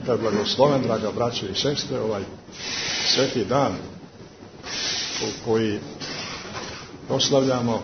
Neka je blagosloven, draga braćo i sestre, ovaj sveti dan u koji proslavljamo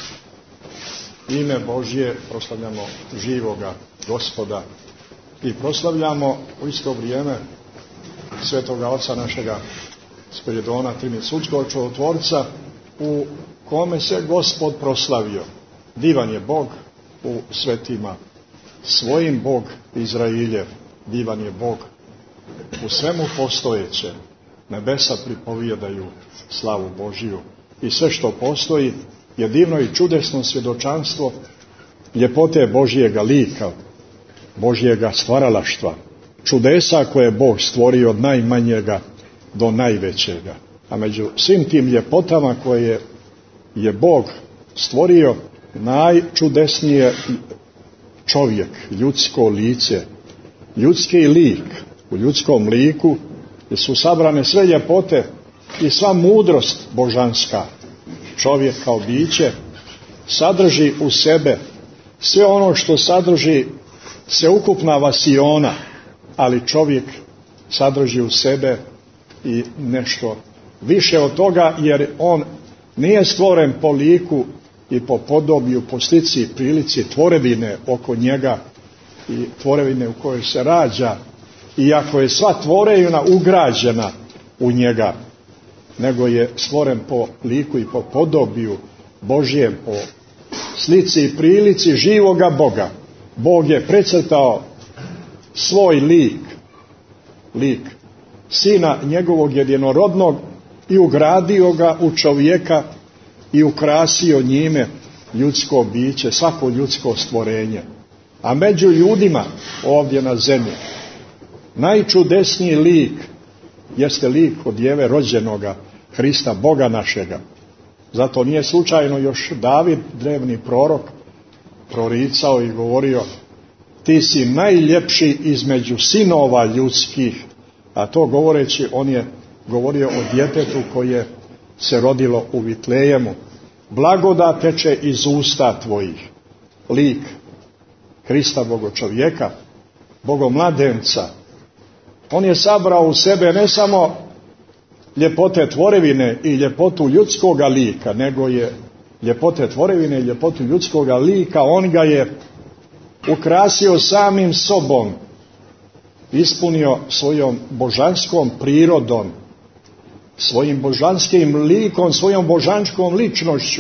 ime Božje, proslavljamo živoga Gospoda i proslavljamo u isto vrijeme svetoga oca našega Spiridona Triniculjskog čudotvorca, u kome se Gospod proslavio. Divan je Bog u svetima svojim, Bog Izrailjev, divan je Bog u svemu postojećem. Nebesa pripovijedaju slavu Božiju i sve što postoji je divno i čudesno svjedočanstvo ljepote Božjega lika, Božjega stvaralaštva, čudesa koje je Bog stvorio od najmanjega do najvećega. A među svim tim ljepotama koje je Bog stvorio, najčudesnije čovjek, ljudsko lice, ljudski lik. U ljudskom liku su sabrane sve ljepote i sva mudrost božanska. Čovjek kao biće sadrži u sebe sve ono što sadrži sveukupna vasiona, ali čovjek sadrži u sebe i nešto više od toga, jer on nije stvoren po liku i po podobiju, po slici i prilici tvorevine oko njega i tvorevine u kojoj se rađa, iako je sva tvorevina ugrađena u njega, nego je stvoren po liku i po podobiju Božjem, po slici i prilici živoga Boga. Bog je precrtao svoj lik Sina njegovog jedinorodnog i ugradio ga u čovjeka i ukrasio njime ljudsko biće, svako ljudsko stvorenje. A među ljudima ovdje na zemlji najčudesniji lik jeste lik od Djeve rođenoga Hrista, Boga našega. Zato nije slučajno još David, drevni prorok, proricao i govorio: ti si najljepši između sinova ljudskih. A to govoreći, on je govorio o djetetu koje se rodilo u Vitlejemu. Blagodat teče iz usta tvojih. Lik Hrista, Bogočovjeka, Bogomladenca. On je sabrao u sebe ne samo ljepote tvorevine i ljepotu ljudskoga lika, nego je ljepote tvorevine i ljepotu ljudskoga lika, on ga je ukrasio samim sobom, ispunio svojom božanskom prirodom, svojim božanskim likom, svojom božanskom ličnošću.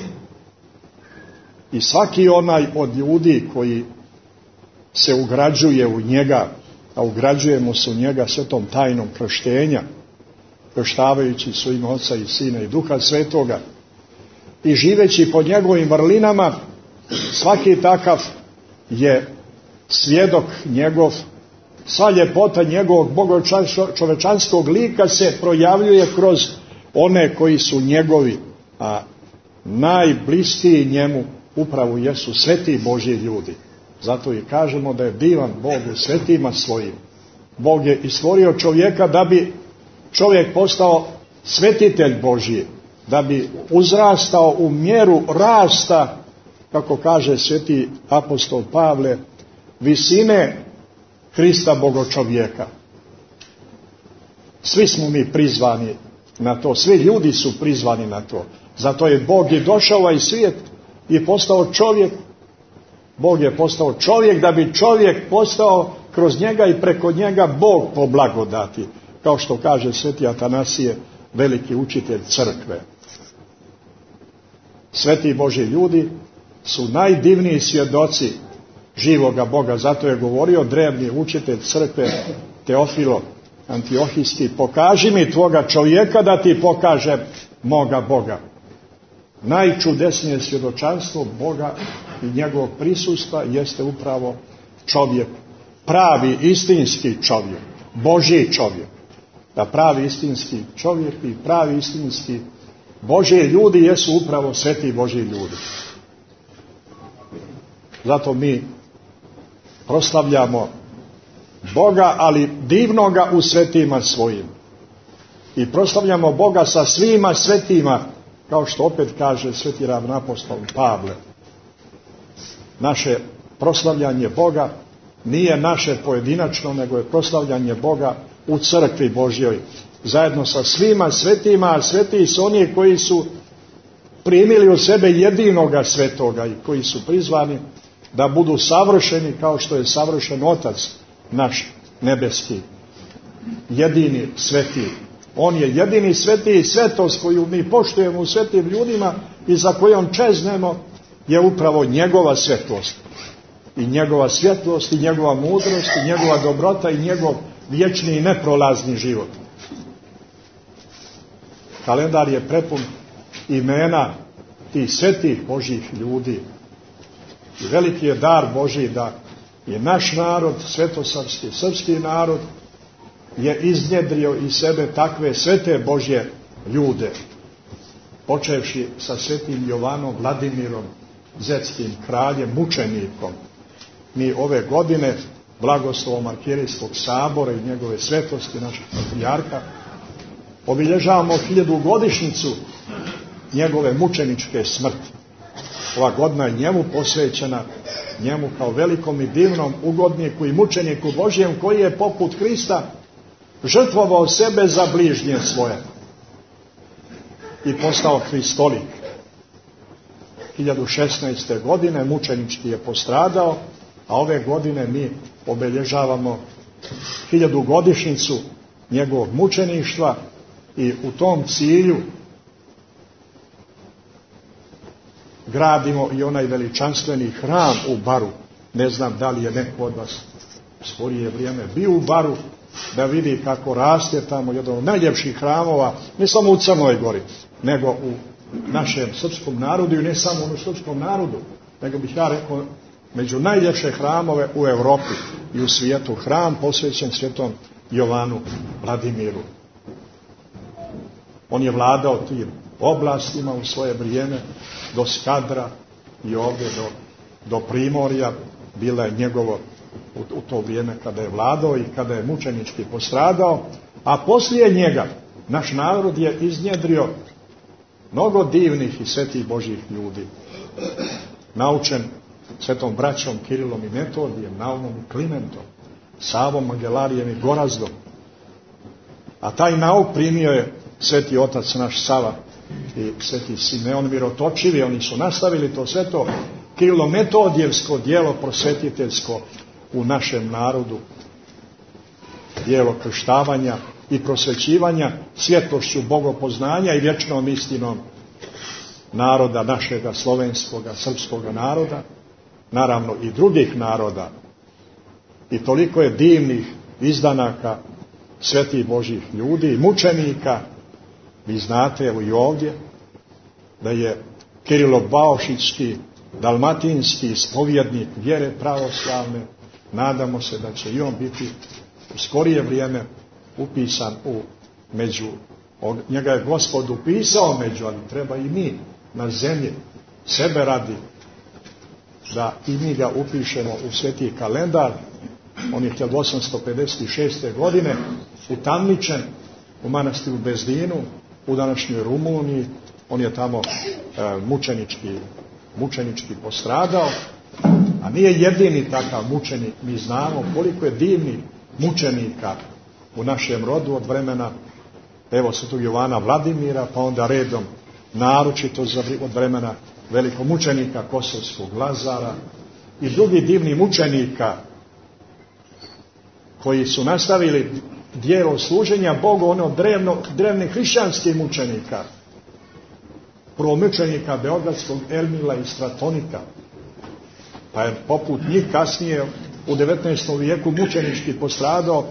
I svaki onaj od ljudi koji se ugrađuje u njega, a ugrađujemo se u njega svetom tajnom krštenja, krštavajući su ime Oca i Sina i Duha Svetoga i živeći po njegovim vrlinama, svaki takav je svjedok njegov. Sva ljepota njegovog bogočovečanskog lika se projavljuje kroz one koji su njegovi, a najbliskiji njemu upravo jesu sveti Božji ljudi. Zato i kažemo da je divan Bog u svetima svojim. Bog je stvorio čovjeka da bi čovjek postao svetitelj Božji, da bi uzrastao u mjeru rasta, kako kaže sveti apostol Pavle, visine Hrista Bogočovjeka. Svi smo mi prizvani na to, svi ljudi su prizvani na to. Zato je Bog i došao ovaj svijet i postao čovjek. Bog je postao čovjek da bi čovjek postao kroz njega i preko njega Bog po blagodati, kao što kaže sveti Atanasije, veliki učitelj crkve. Sveti Božji ljudi su najdivniji svjedoci živoga Boga. Zato je govorio drevni učitelj crkve Teofilo Antiohijski: pokaži mi tvoga čovjeka da ti pokažem moga Boga. Najčudesnije svjedočanstvo Boga i njegovog prisustva jeste upravo čovjek, pravi istinski čovjek, Božji čovjek. Da pravi istinski čovjek i pravi istinski Božji ljudi jesu upravo sveti Božji ljudi. Zato mi proslavljamo Boga, ali divnoga u svetima svojim. I proslavljamo Boga sa svima svetima, kao što opet kaže sveti ravnapostol Pavle. Naše proslavljanje Boga nije naše pojedinačno, nego je proslavljanje Boga u crkvi Božjoj, zajedno sa svima svetima, a sveti su oni koji su primili u sebe jedinoga svetoga i koji su prizvani da budu savršeni kao što je savršen Otac naš nebeski, jedini sveti. On je jedini sveti i svetost koju mi poštujemo u svetim ljudima i za kojom čeznemo je upravo njegova svetost i njegova svjetlost i njegova mudrost i njegova dobrota i njegov vječni i neprolazni život. Kalendar je prepun imena tih svetih Božjih ljudi i veliki je dar Božji da je naš narod, svetosavski, srpski narod, je iznjedrio iz sebe takve svete Božje ljude, počevši sa svetim Jovanom Vladimirom, zetskim kraljem, mučenikom. Mi ove godine, blagoslovom Arkijerijskog sabora i njegove svetosti, našeg patrijarha, obilježavamo 1000-godišnjicu njegove mučeničke smrti. Ova godina je njemu posvećena, njemu kao velikom i divnom ugodniku i mučeniku Božjem, koji je poput Krista žrtvovao sebe za bližnje svoje i postao Hristolik. 1016. godine mučenički je postradao, a ove godine mi obilježavamo 1000-godišnjicu njegovog mučeništva i u tom cilju gradimo i onaj veličanstveni hram u Baru. Ne znam da li je neko od vas u skorije vrijeme bio u Baru da vidi kako raste tamo jedan od najljepših hramova, ne samo u Crnoj Gori, nego u našem srpskom narodu i ne samo u srpskom narodu, nego bih ja rekao među najljepše hramove u Europi i u svijetu, hram posvećen svetom Jovanu Vladimiru. On je vladao tim oblastima u svoje vrijeme do Skadra i ovdje do Primorja, bila je njegovo u to vrijeme kada je vladao i kada je mučenički postradao, a poslije njega naš narod je iznjedrio mnogo divnih i svetih Božjih ljudi, naučen svetom braćom Kirilom i Metodijem, Naumom i Klimentom, Savom, Magelarijem i Gorazdom. A taj nauk primio je sveti otac naš Sava i sveti Simeon Mirotočivi. Oni su nastavili to sveto Kirilo-Metodijevsko djelo prosvetiteljsko u našem narodu, djelo krštavanja i prosvećivanja svjetlošću bogopoznanja i vječnom istinom naroda našega slovenskoga, srpskoga naroda, naravno i drugih naroda. I toliko je divnih izdanaka svetih Božjih ljudi i mučenika. Vi znate, evo i ovdje, da je Kirilo Baošićki, dalmatinski spovjednik vjere pravoslavne. Nadamo se da će i on biti u skorije vrijeme upisan među, njega je Gospod upisao među, ali treba i mi na zemlji sebe radi da i mi ga upišemo u sveti kalendar. On je 1856. godine utamničen u manastiru Bezdinu u današnjoj Rumuniji. On je tamo mučenički postradao, a nije jedini takav mučenik. Mi znamo koliko je divnih mučenika u našem rodu od vremena evo svetog Jovana Vladimira, pa onda redom naročito od vremena velikog mučenika Kosovskog Lazara i drugih divnih mučenika koji su nastavili djelo služenja Bogu, ono drevnih hrišćanskih mučenika, prvomučenika beogradskog Ermila i Stratonika, pa je poput njih kasnije u 19. vijeku mučenički postradao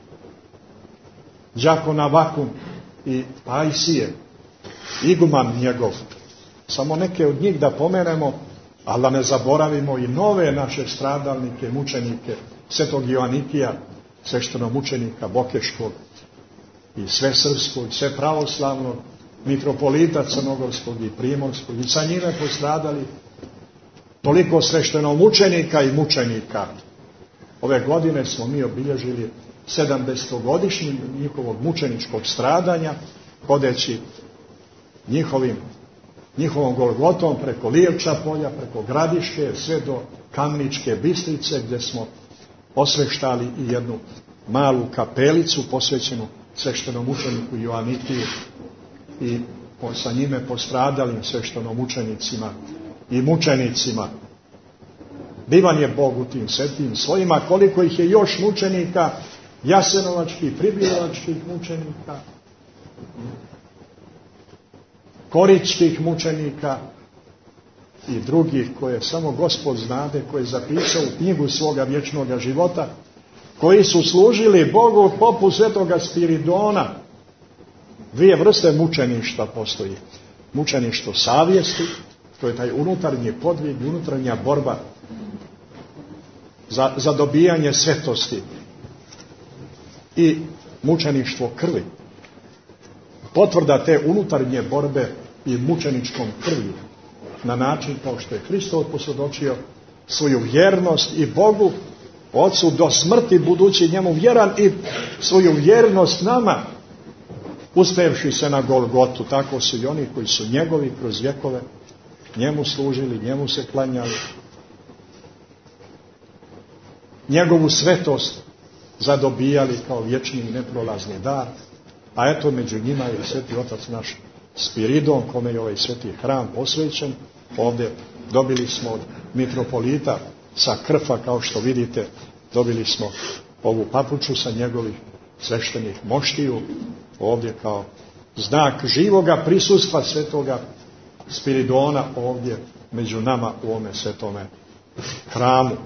Đakon Avakun i Pajsije, iguman njegov. Samo neke od njih da pomenemo, ali da ne zaboravimo i nove naše stradalnike, mučenike, svetog Joanikija, sveštenog mučenika Bokeškog i sve srpskog, sve pravoslavnog, mitropolita Crnogorskog i Primorskog, i sa njime postradali toliko sveštenog mučenika i mučenika. Ove godine smo mi obilježili 700-godišnji njihovog mučeničkog stradanja, hodeći njihovom Golgotom preko Lijevča polja, preko Gradiške, sve do Kamničke Bistrice, gdje smo osveštali i jednu malu kapelicu posvećenu sveštenom učeniku Joanitiju i sa njime postradalim sveštenom učenicima i mučenicima. Divan je Bog u tim svetim svojima, koliko ih je još mučenika, jasenovačkih, pribilovačkih mučenika, koričkih mučenika i drugih koje samo Gospod znade, koje je zapisao u knjigu svoga vječnoga života, koji su služili Bogu poput svetoga Spiridona. Dvije vrste mučeništva postoji. Mučeništvo savjesti, to je taj unutarnji podvig, unutarnja borba za dobijanje svetosti, i mučeništvo krvi. Potvrda te unutarnje borbe i mučeničkom krvi na način kao što je Hristos posvjedočio svoju vjernost i Bogu, Otcu do smrti budući njemu vjeran, i svoju vjernost nama uspevši se na Golgotu. Tako su i oni koji su njegovi kroz vjekove njemu služili, njemu se klanjali, njegovu svetost zadobijali kao vječni i neprolazni dar. A eto, među njima je sveti otac naš Spiridon, kome je ovaj sveti hram posvećen. Ovdje dobili smo od mitropolita sa Krfa, kao što vidite, dobili smo ovu papuču sa njegovih sveštenih moštiju, ovdje kao znak živoga prisustva svetoga Spiridona ovdje među nama u ovome svetome hramu.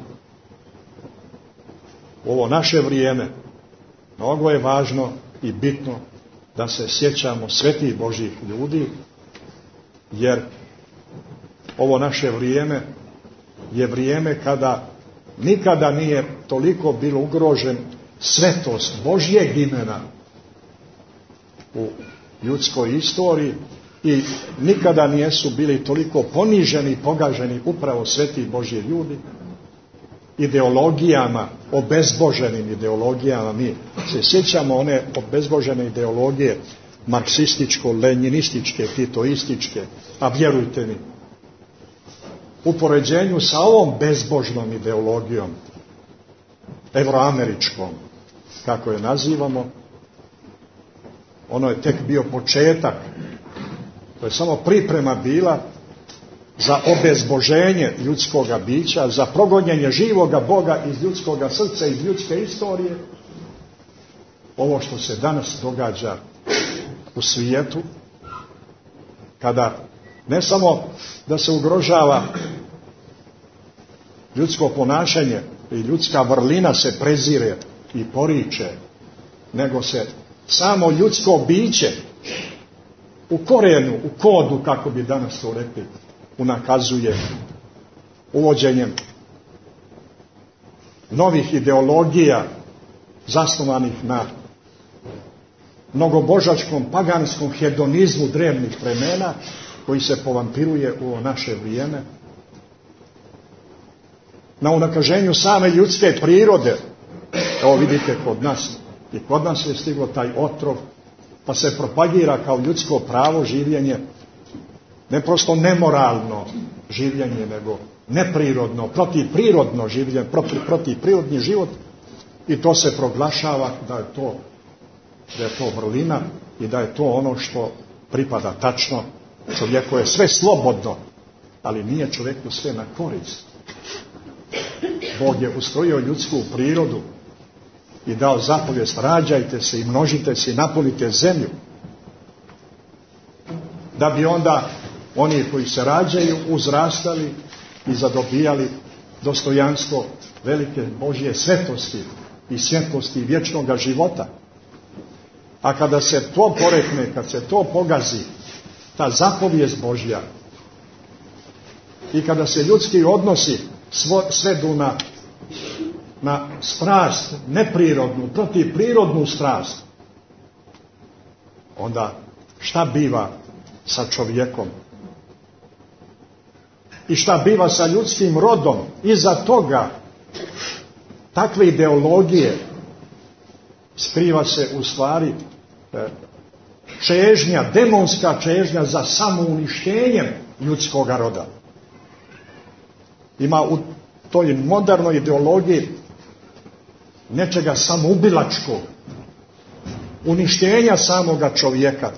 U ovo naše vrijeme mnogo je važno i bitno da se sjećamo svetih Božjih ljudi, jer ovo naše vrijeme je vrijeme kada nikada nije toliko bilo ugrožen svetost Božjeg imena u ljudskoj istoriji i nikada nisu bili toliko poniženi i pogaženi upravo sveti Božji ljudi ideologijama, obezboženim ideologijama. Mi se sjećamo one obezbožene ideologije marksističko-lenjinističke, titoističke, a vjerujte mi, u poređenju sa ovom bezbožnom ideologijom, evroameričkom, kako je nazivamo, ono je tek bio početak. To je samo priprema bila za obezboženje ljudskoga bića, za progonjenje živoga Boga iz ljudskoga srca, iz ljudske istorije. Ovo što se danas događa u svijetu, kada ne samo da se ugrožava ljudsko ponašanje i ljudska vrlina se prezire i poriče, nego se samo ljudsko biće u korijenu, u kodu, kako bi danas to rekli, unakazuje uvođenjem novih ideologija zasnovanih na mnogobožačkom, paganskom hedonizmu drevnih vremena, koji se povampiruje u naše vrijeme, na unakaženju same ljudske prirode. Evo vidite kod nas, i kod nas je stiglo taj otrov, pa se propagira kao ljudsko pravo življenje, ne prosto nemoralno življenje, nego neprirodno, protivprirodno življenje, protivprirodni život, i to se proglašava da je to vrlina i da je to ono što pripada tačno. Čovjeku je sve slobodno, ali nije čovjeku sve na korist. Bog je ustrojio ljudsku prirodu i dao zapovijest: rađajte se i množite se i napunite zemlju. Da bi onda oni koji se rađaju uzrastali i zadobijali dostojanstvo velike Božje svetosti i svjetlosti vječnoga života. A kada se to porekne, kad se to pogazi, ta zapovijest Božja, i kada se ljudski odnosi svedu na strast neprirodnu, protivprirodnu strast, onda šta biva sa čovjekom? I šta biva sa ljudskim rodom? Iza toga takve ideologije skriva se u stvari čežnja, demonska čežnja za samouništenjem ljudskoga roda. Ima u toj modernoj ideologiji nečega samoubilačkog, uništenja samoga čovjeka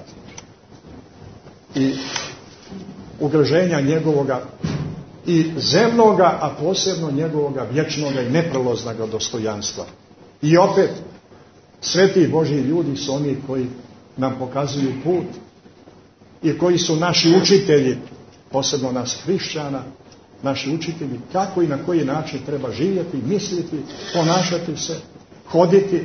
i ugroženja njegovoga i zemnoga, a posebno njegovoga vječnoga i neprolaznoga dostojanstva. I opet, sveti Božji ljudi su oni koji nam pokazuju put i koji su naši učitelji, posebno nas hrišćana, naši učitelji kako i na koji način treba živjeti, misliti, ponašati se, hoditi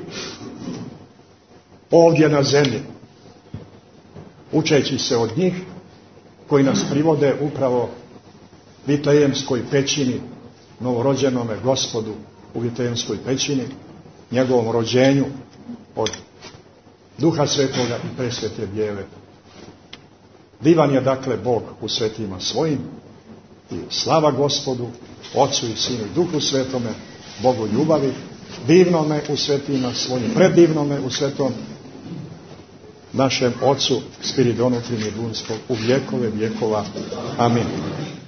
ovdje na zemlji, učeći se od njih koji nas privode upravo Vitlejemskoj pećini, novorođenome Gospodu u Vitlejemskoj pećini, njegovom rođenju od Duha Svetoga i Presvete Djeve. Divan je dakle Bog u svetima svojim i slava Gospodu, Otcu i Sinu i Duhu Svetome, Bogu ljubavi, divnome u svetima svojim, predivnome u svetom našem Otcu Spiridonu Trinidunskom u vjekove vjekova. Amin.